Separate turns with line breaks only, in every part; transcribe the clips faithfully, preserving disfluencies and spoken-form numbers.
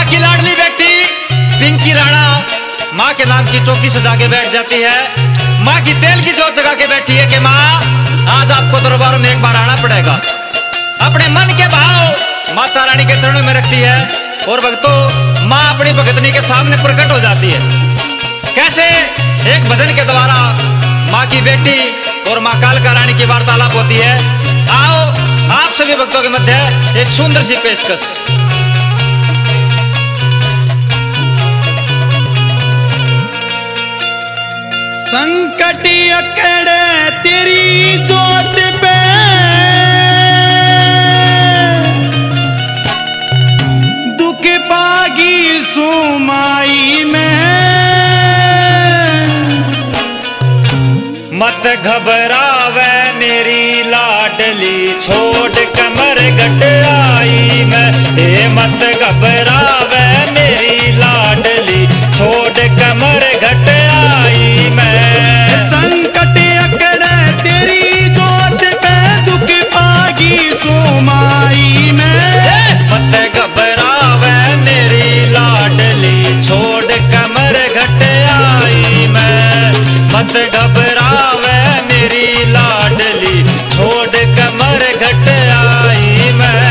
आपकी लाडली बेटी पिंकी राणा माँ के नाम की चौकी सजा के बैठ जाती है। माँ की तेल की जोत जगा के बैठी है कि माँ आज आपको दरबार में एक बार आना पड़ेगा। अपने मन के भाव माता रानी के चरणों में रखती है और भक्तों माँ अपनी भगतनी के सामने प्रकट हो जाती है। कैसे एक भजन के द्वारा माँ की बेटी और माँ कालका रानी की वार्तालाप होती है। आओ आप सभी भक्तों के मध्य एक सुंदर सी पेशकश।
संकट अकड़े तेरी जोत पे दुख पागी सुमाई में
मत घबरावे मेरी लाडली छोड़ कमर घट आई मैं। ए मत घबरावे मेरी लाडली छोड़ कमर घट आई मैं।
संकट अकड़े तेरी जोत पे दुख पागी सुमाई में
मत घबरावे मेरी लाडली छोड़ कमर घट आई मैं। मत घबरावे मेरी लाडली छोड़ कमर घट आई मैं।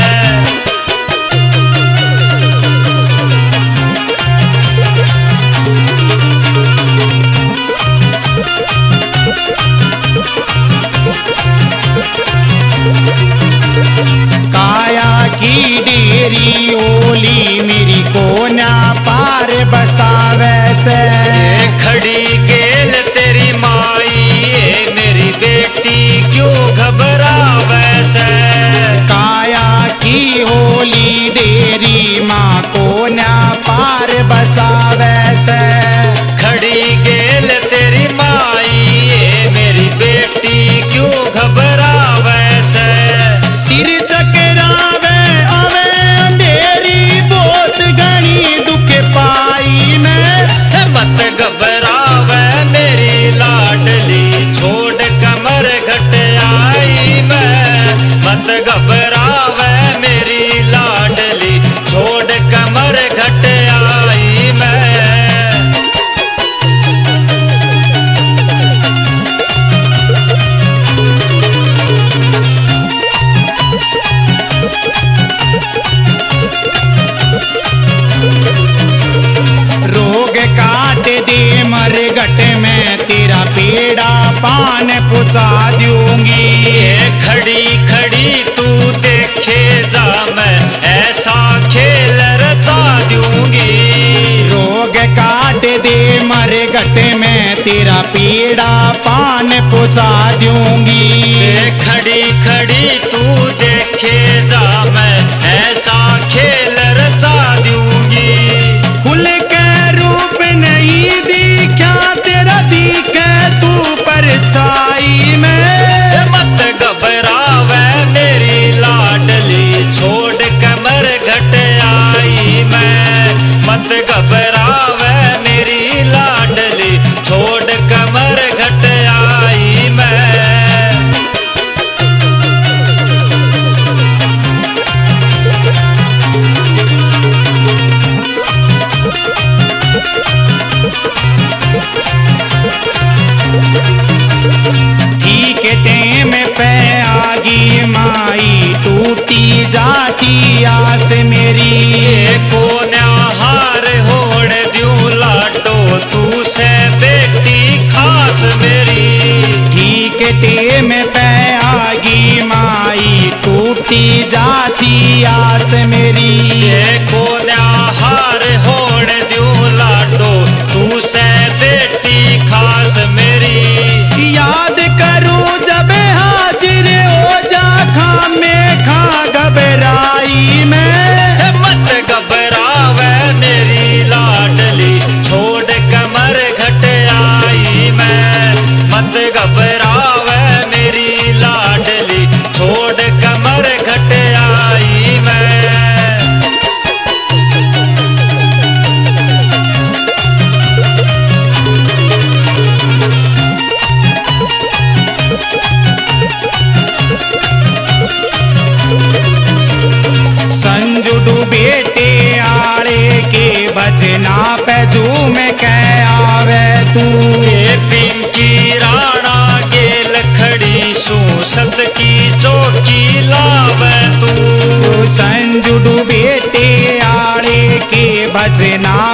काया की डेरी ओली मेरी कोना पार बसावे से
खड़ी गेल तेरी माई ए मेरी बेटी क्यों घबरावे से।
काया की होली डेरी माँ कोना पार बसावे से
खड़ी गेल तेरी माई ए मेरी बेटी क्यों घबरावे से।
सिर चकरावे आवे अंधेरी बहुत घनी दुख पाई में
मत घबरावे मेरी लाडली छोड़ कमर घट आई मैं। मत घबरावे मेरी लाडली छोड़ कमर घट आई मैं।
रोग काट दे मर गट में तेरा पेड़ा पान पुचा दूंगी।
ये खड़ी खड़ी तू देखे जा मैं ऐसा खेल रचा दूंगी।
रोग काट दे मर गट में तेरा पेड़ा पान पुचा दूंगी।
ये खड़ी खड़ी तू देखे जा मैं ऐसा खेल रचा दूंगी।
फूल के रूप नहीं दिखा तेरा दिखे तू परछाई में
मत घबरावे मेरी लाडली छोड़ कमर घट आई मैं। मत घबरावे मेरी लाडली छोड़ कमर घट आई मैं।
ठीक टेम पे आगी माई टूटी जाती आस मेरी
को हार होड़ द्यूं लाडो तू से बेटी खास मेरी।
ठीक टेम पे आगी माई टूटी जाती आस मेरी
ये को हार होड़ द्यूं लाडो तू से बेटी खास मेरी।
याद करूं जब हाजिर हो जा खामे खा घबराई में
मत घबरावे मेरी लाडली छोड़ कमर घट आई मैं। मत घबरावे मेरी लाडली छोड़ कमर घट आई मैं।
संजुडू बेटे आ आले के भजना पे झूम के आवे तू।
ये पिंकी राणा गेल खड़ी सू सत की चौकी लावे तू।
संजुडू बेटे आले के भजना